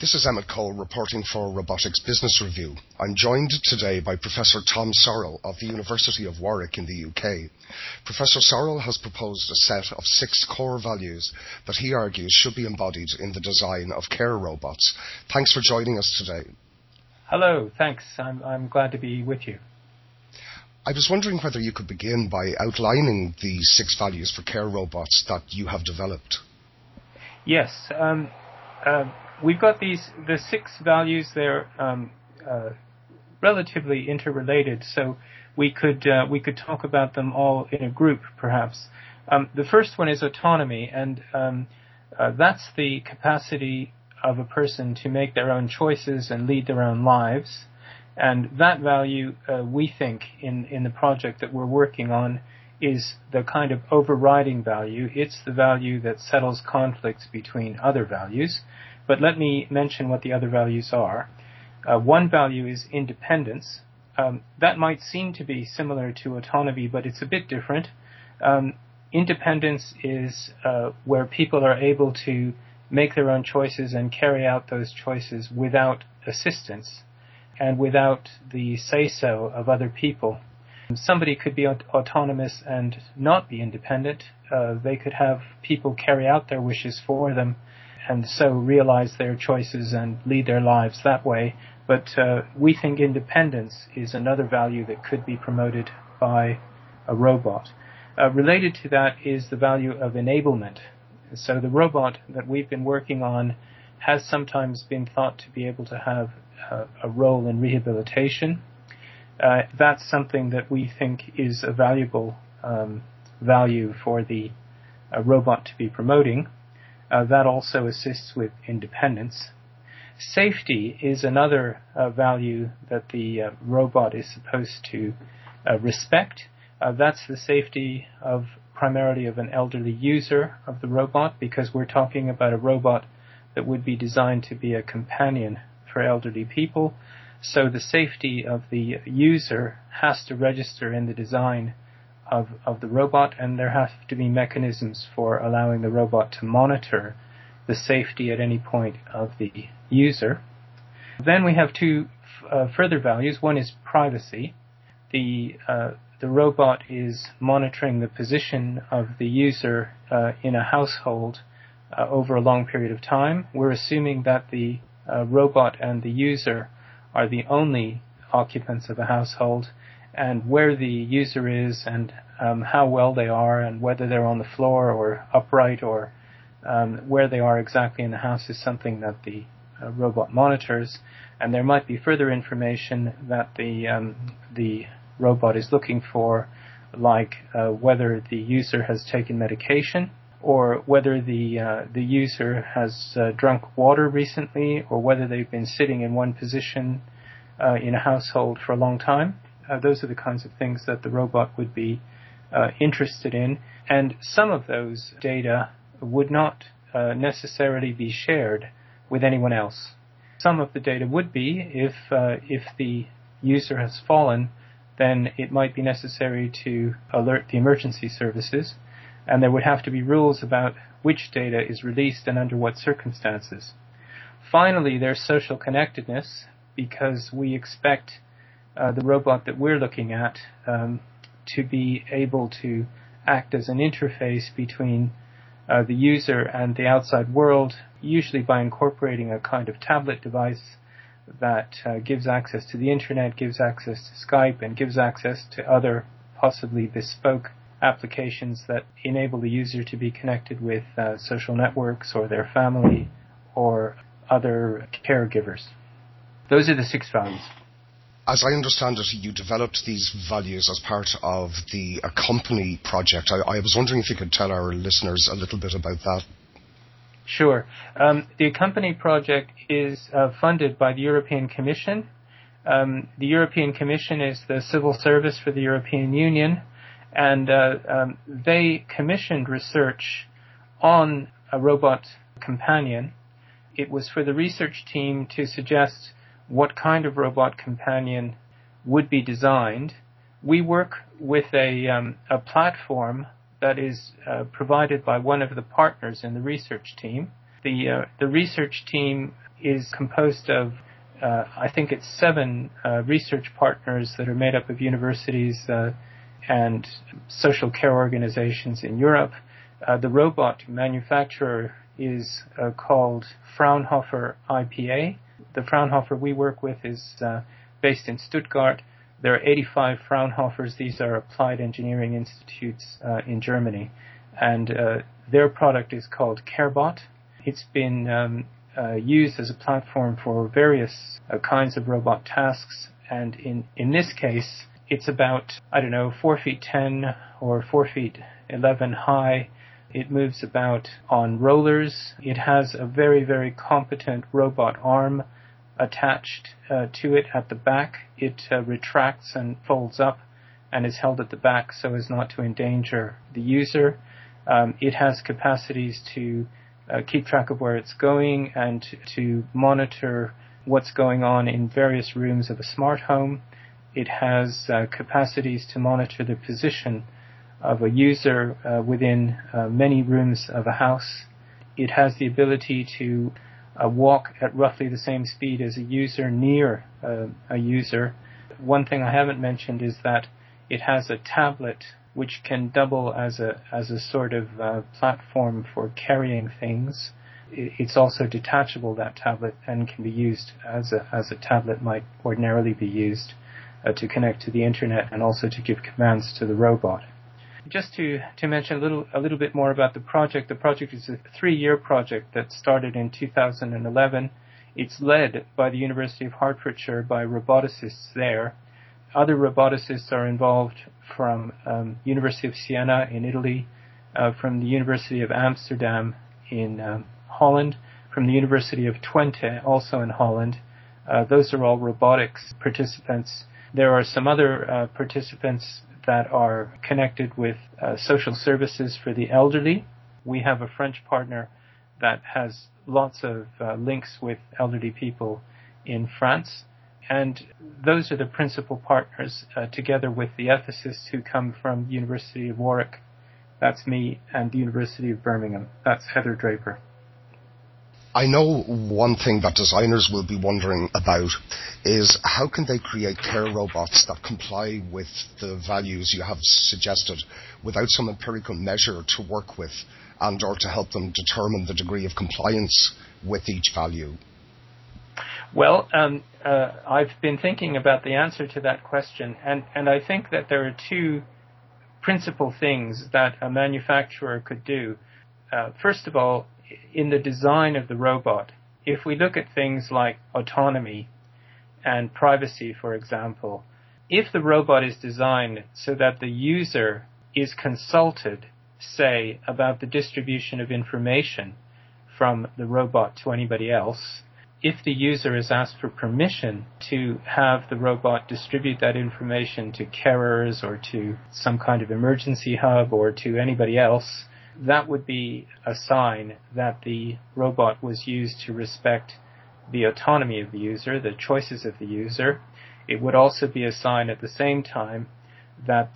This is Emmett Cole reporting for Robotics Business Review. I'm joined today by Professor Tom Sorrell of the University of Warwick in the UK. Professor Sorrell has proposed a set of 6 core values that he argues should be embodied in the design of care robots. Thanks for joining us today. Hello, thanks. I'm glad to be with you. I was wondering whether you could begin by outlining the 6 values for care robots that you have developed. Yes, we've got the 6 values. They're relatively interrelated, so we could talk about them all in a group, perhaps. The first one is autonomy, and that's the capacity of a person to make their own choices and lead their own lives. And that value, we think, in the project that we're working on, is the kind of overriding value. It's the value that settles conflicts between other values. But let me mention what the other values are. One value is independence. That might seem to be similar to autonomy, but it's a bit different. Independence is where people are able to make their own choices and carry out those choices without assistance and without the say-so of other people. Somebody could be autonomous and not be independent. They could have people carry out their wishes for them and so realize their choices and lead their lives that way. But we think independence is another value that could be promoted by a robot. Related to that is the value of enablement. So the robot that we've been working on has sometimes been thought to be able to have a role in rehabilitation. That's something that we think is a valuable value for the robot to be promoting. That also assists with independence. Safety is another value that the robot is supposed to respect. That's the safety of primarily of an elderly user of the robot, because we're talking about a robot that would be designed to be a companion for elderly people. So the safety of the user has to register in the design of the robot, and there have to be mechanisms for allowing the robot to monitor the safety at any point of the user. Then we have 2 further values. One is privacy. The robot is monitoring the position of the user in a household over a long period of time. We're assuming that the robot and the user are the only occupants of a household, and where the user is and how well they are and whether they're on the floor or upright or where they are exactly in the house is something that the robot monitors. And there might be further information that the robot is looking for, like whether the user has taken medication, or whether the user has drunk water recently, or whether they've been sitting in one position in a household for a long time. Those are the kinds of things that the robot would be interested in, and some of those data would not necessarily be shared with anyone else. Some of the data would be if the user has fallen, then it might be necessary to alert the emergency services, and there would have to be rules about which data is released and under what circumstances. Finally, there's social connectedness, because we expect the robot that we're looking at to be able to act as an interface between the user and the outside world, usually by incorporating a kind of tablet device that gives access to the internet, gives access to Skype, and gives access to other possibly bespoke applications that enable the user to be connected with social networks or their family or other caregivers. Those are the 6 values. As I understand it, you developed these values as part of the Accompany project. I was wondering if you could tell our listeners a little bit about that. Sure. The Accompany project is funded by the European Commission. The European Commission is the civil service for the European Union, and they commissioned research on a robot companion. It was for the research team to suggest what kind of robot companion would be designed. We work with a platform that is provided by one of the partners in the research team. The research team is composed of, I think it's 7 research partners that are made up of universities and social care organizations in Europe. The robot manufacturer is called Fraunhofer IPA. The Fraunhofer we work with is based in Stuttgart. There are 85 Fraunhofers. These are applied engineering institutes in Germany. And their product is called CareBot. It's been used as a platform for various kinds of robot tasks. And in this case, it's about, 4 feet 10 or 4 feet 11 high. It moves about on rollers. It has a very, very competent robot arm attached to it at the back. It retracts and folds up and is held at the back so as not to endanger the user. It has capacities to keep track of where it's going and to monitor what's going on in various rooms of a smart home. It has capacities to monitor the position of a user within many rooms of a house. It has the ability to walk at roughly the same speed as a user near a user. One thing I haven't mentioned is that it has a tablet which can double as a sort of platform for carrying things. It's also detachable, that tablet, and can be used as a tablet might ordinarily be used to connect to the internet and also to give commands to the robot. Just to mention a little bit more about the project. The project is a 3-year project that started in 2011. It's led by the University of Hertfordshire by roboticists there. Other roboticists are involved from University of Siena in Italy, from the University of Amsterdam in Holland, from the University of Twente, also in Holland. Those are all robotics participants. There are some other participants that are connected with social services for the elderly. We have a French partner that has lots of links with elderly people in France. And those are the principal partners, together with the ethicists who come from the University of Warwick. That's me, and the University of Birmingham. That's Heather Draper. I know one thing that designers will be wondering about is how can they create care robots that comply with the values you have suggested without some empirical measure to work with and or to help them determine the degree of compliance with each value? Well, I've been thinking about the answer to that question, and I think that there are 2 principal things that a manufacturer could do. First of all, in the design of the robot, if we look at things like autonomy and privacy, for example, if the robot is designed so that the user is consulted, say, about the distribution of information from the robot to anybody else, if the user is asked for permission to have the robot distribute that information to carers or to some kind of emergency hub or to anybody else, that would be a sign that the robot was used to respect the autonomy of the user, the choices of the user. It would also be a sign at the same time that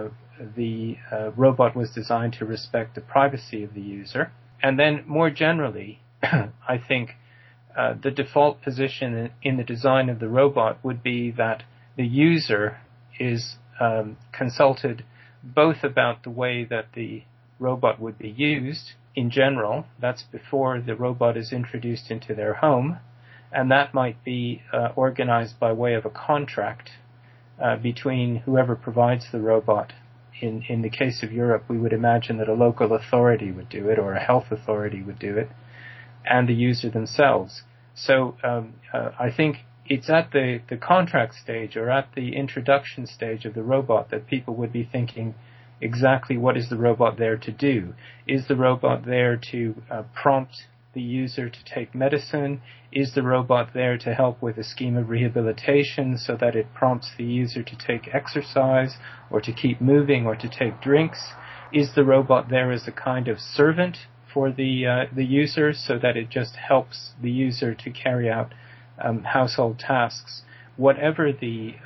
the robot was designed to respect the privacy of the user. And then more generally, I think the default position in the design of the robot would be that the user is consulted both about the way that the robot would be used in general. That's before the robot is introduced into their home, and that might be organized by way of a contract between whoever provides the robot. In the case of Europe, we would imagine that a local authority would do it, or a health authority would do it, and the user themselves. So I think it's at the contract stage or at the introduction stage of the robot that people would be thinking exactly what is the robot there to do. Is the robot there to prompt the user to take medicine? Is the robot there to help with a scheme of rehabilitation so that it prompts the user to take exercise or to keep moving or to take drinks? Is the robot there as a kind of servant for the user so that it just helps the user to carry out household tasks? Whatever the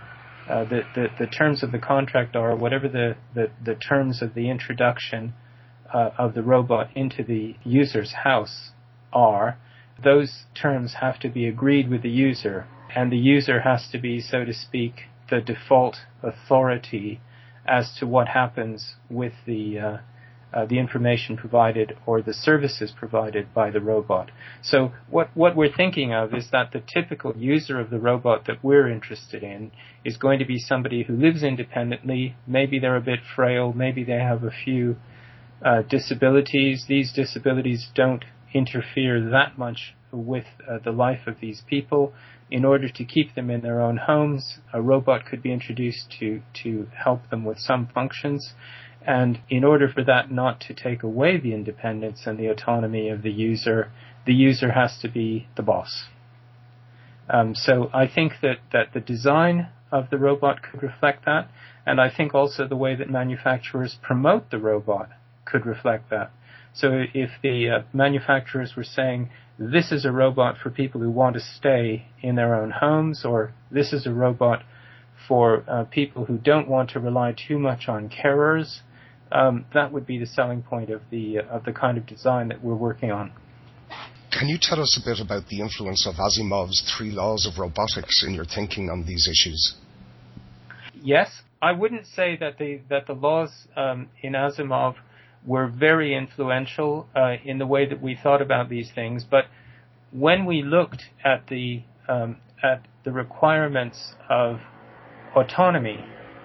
terms of the contract are, whatever the terms of the introduction of the robot into the user's house are, those terms have to be agreed with the user, and the user has to be, so to speak, the default authority as to what happens with the information provided or the services provided by the robot. So what we're thinking of is that the typical user of the robot that we're interested in is going to be somebody who lives independently. Maybe they're a bit frail, maybe they have a few disabilities. These disabilities don't interfere that much with the life of these people. In order to keep them in their own homes, a robot could be introduced to help them with some functions. And in order for that not to take away the independence and the autonomy of the user has to be the boss. So I think that the design of the robot could reflect that, and I think also the way that manufacturers promote the robot could reflect that. So if the manufacturers were saying, this is a robot for people who want to stay in their own homes, or this is a robot for people who don't want to rely too much on carers, that would be the selling point of the kind of design that we're working on. Can you tell us a bit about the influence of Asimov's 3 laws of robotics in your thinking on these issues? Yes, I wouldn't say that the laws in Asimov were very influential in the way that we thought about these things, but when we looked at the requirements of autonomy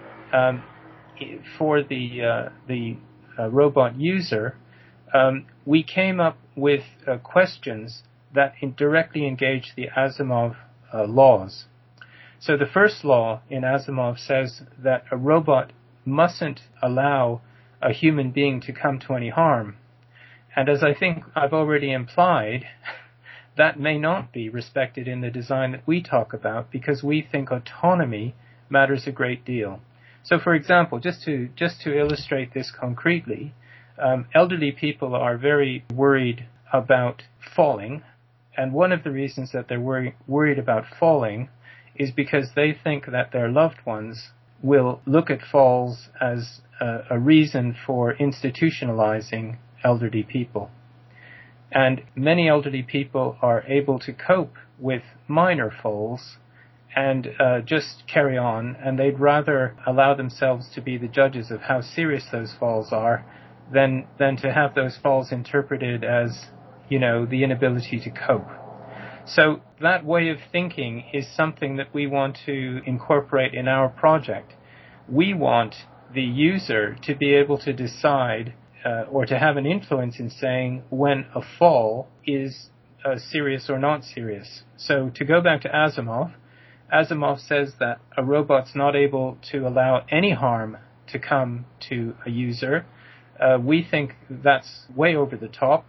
for the robot user, we came up with questions that directly engage the Asimov laws. So the first law in Asimov says that a robot mustn't allow a human being to come to any harm. And as I think I've already implied, that may not be respected in the design that we talk about, because we think autonomy matters a great deal. So for example, just to illustrate this concretely, elderly people are very worried about falling, and one of the reasons that they're worried about falling is because they think that their loved ones will look at falls as a reason for institutionalizing elderly people. And many elderly people are able to cope with minor falls and just carry on, and they'd rather allow themselves to be the judges of how serious those falls are than to have those falls interpreted as, the inability to cope. So that way of thinking is something that we want to incorporate in our project. We want the user to be able to decide or to have an influence in saying when a fall is serious or not serious. So to go back to Asimov says that a robot's not able to allow any harm to come to a user. We think that's way over the top.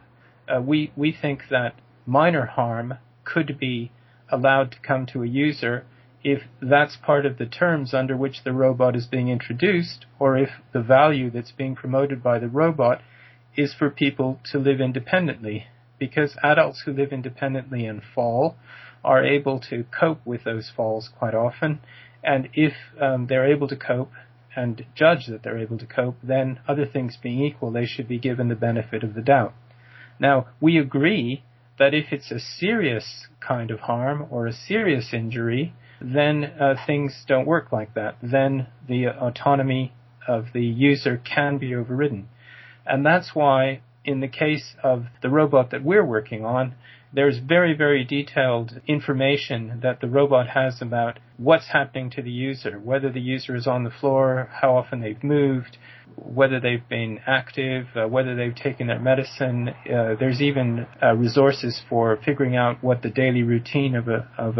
We think that minor harm could be allowed to come to a user if that's part of the terms under which the robot is being introduced, or if the value that's being promoted by the robot is for people to live independently. Because adults who live independently and fall are able to cope with those falls quite often, and if they're able to cope and judge that they're able to cope, then other things being equal, they should be given the benefit of the doubt. Now, we agree that if it's a serious kind of harm or a serious injury, then things don't work like that. Then the autonomy of the user can be overridden. And that's why, in the case of the robot that we're working on, there's very, very detailed information that the robot has about what's happening to the user, whether the user is on the floor, how often they've moved, whether they've been active, whether they've taken their medicine. There's even resources for figuring out what the daily routine of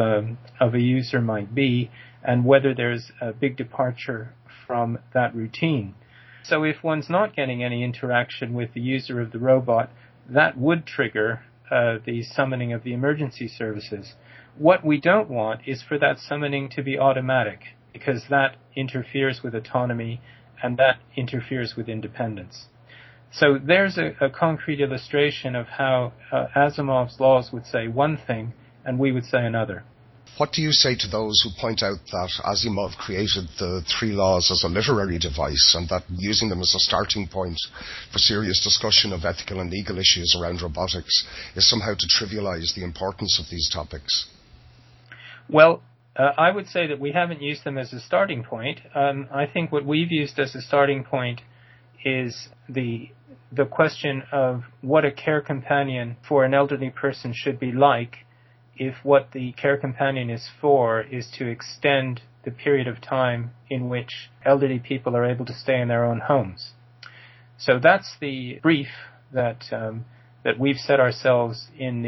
a user might be, and whether there's a big departure from that routine. So if one's not getting any interaction with the user of the robot, that would trigger the summoning of the emergency services. What we don't want is for that summoning to be automatic, because that interferes with autonomy and that interferes with independence. So there's a concrete illustration of how Asimov's laws would say one thing and we would say another. What do you say to those who point out that Asimov created the three laws as a literary device and that using them as a starting point for serious discussion of ethical and legal issues around robotics is somehow to trivialize the importance of these topics? Well, I would say that we haven't used them as a starting point. I think what we've used as a starting point is the question of what a care companion for an elderly person should be like if what the care companion is for is to extend the period of time in which elderly people are able to stay in their own homes. So that's the brief that we've set ourselves in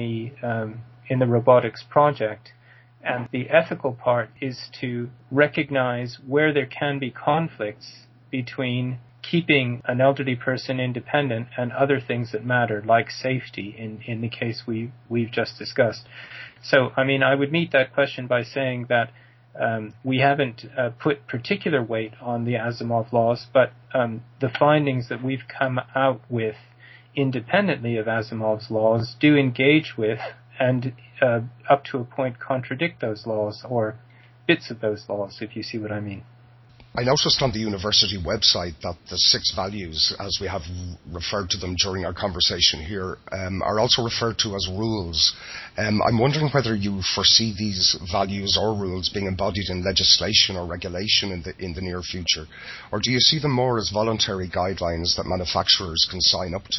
the robotics project. And the ethical part is to recognize where there can be conflicts between keeping an elderly person independent and other things that matter, like safety in the case we've just discussed. So, I mean, I would meet that question by saying that we haven't put particular weight on the Asimov laws, but the findings that we've come out with independently of Asimov's laws do engage with and up to a point contradict those laws, or bits of those laws, if you see what I mean. I noticed on the university website that the 6 values, as we have referred to them during our conversation here, are also referred to as rules. I'm wondering whether you foresee these values or rules being embodied in legislation or regulation in the near future, or do you see them more as voluntary guidelines that manufacturers can sign up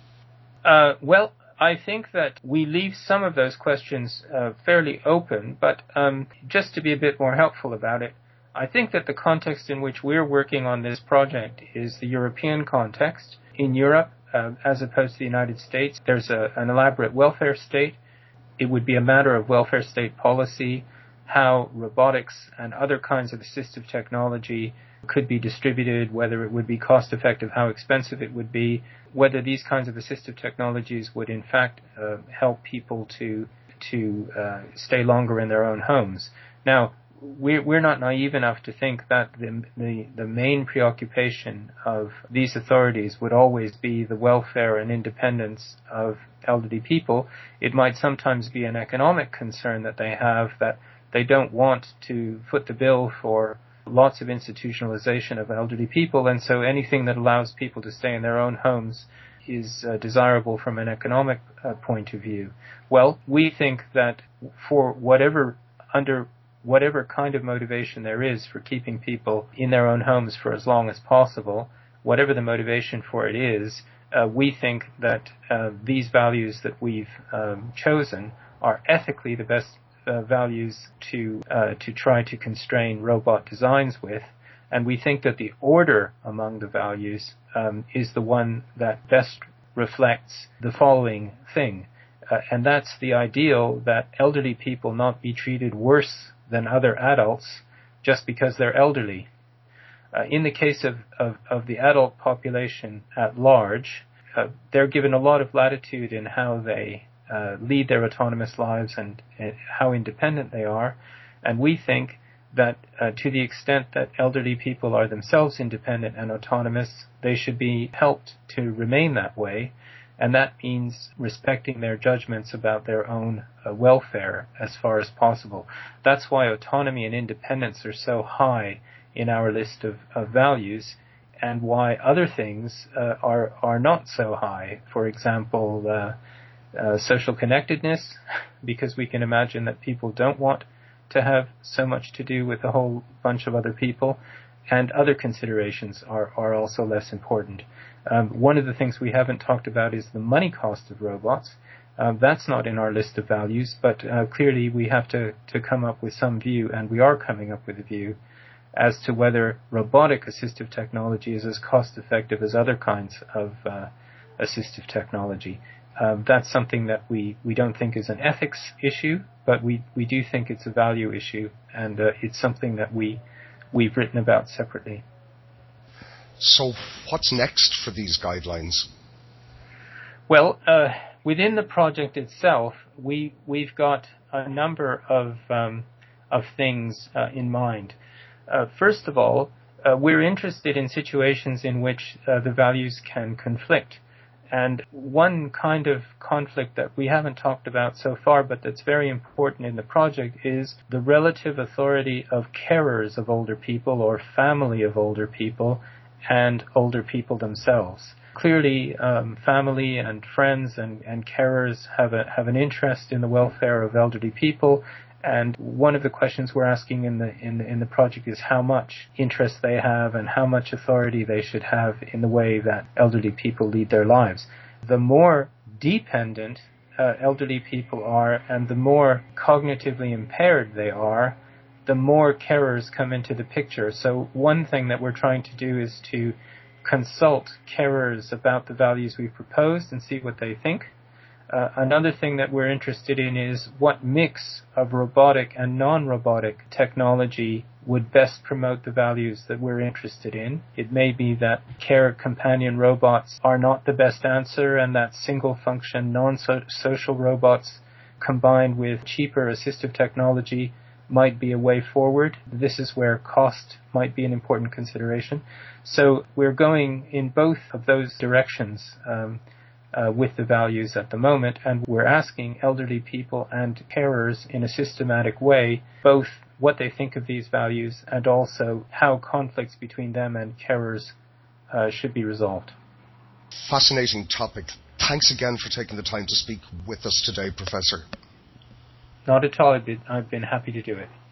to? Well, I think that we leave some of those questions fairly open, but just to be a bit more helpful about it, I think that the context in which we're working on this project is the European context. In Europe, as opposed to the United States, there's an elaborate welfare state. It would be a matter of welfare state policy, how robotics and other kinds of assistive technology could be distributed, whether it would be cost effective, how expensive it would be, whether these kinds of assistive technologies would in fact help people to stay longer in their own homes. Now, we're not naive enough to think that the main preoccupation of these authorities would always be the welfare and independence of elderly people. It might sometimes be an economic concern that they have, that they don't want to foot the bill for lots of institutionalization of elderly people, and so anything that allows people to stay in their own homes is desirable from an economic point of view. Well, we think that for whatever kind of motivation there is for keeping people in their own homes for as long as possible, whatever the motivation for it is, we think that these values that we've chosen are ethically the best values to try to constrain robot designs with, and we think that the order among the values is the one that best reflects the following thing, and that's the ideal that elderly people not be treated worse than other adults just because they're elderly. In the case of the adult population at large, they're given a lot of latitude in how they lead their autonomous lives and how independent they are, and we think that to the extent that elderly people are themselves independent and autonomous, they should be helped to remain that way, and that means respecting their judgments about their own welfare as far as possible. That's why autonomy and independence are so high in our list of values, and why other things are not so high. For example, social connectedness, because we can imagine that people don't want to have so much to do with a whole bunch of other people, and other considerations are also less important. One of the things we haven't talked about is the money cost of robots. That's not in our list of values, but clearly we have to come up with some view, and we are coming up with a view as to whether robotic assistive technology is as cost effective as other kinds of assistive technology. That's something that we don't think is an ethics issue, but we do think it's a value issue, and it's something that we've written about separately. So what's next for these guidelines? Well, within the project itself, we've got a number of things in mind. First of all, we're interested in situations in which the values can conflict. And one kind of conflict that we haven't talked about so far, but that's very important in the project, is the relative authority of carers of older people or family of older people and older people themselves. Clearly, family and friends and carers have an interest in the welfare of elderly people. And one of the questions we're asking in the project is how much interest they have and how much authority they should have in the way that elderly people lead their lives. The more dependent elderly people are and the more cognitively impaired they are, the more carers come into the picture. So one thing that we're trying to do is to consult carers about the values we've proposed and see what they think. Another thing that we're interested in is what mix of robotic and non-robotic technology would best promote the values that we're interested in. It may be that care companion robots are not the best answer and that single-function non-social robots combined with cheaper assistive technology might be a way forward. This is where cost might be an important consideration. So we're going in both of those directions with the values at the moment, and we're asking elderly people and carers in a systematic way both what they think of these values and also how conflicts between them and carers should be resolved. Fascinating topic. Thanks again for taking the time to speak with us today, Professor. Not at all. I've been happy to do it.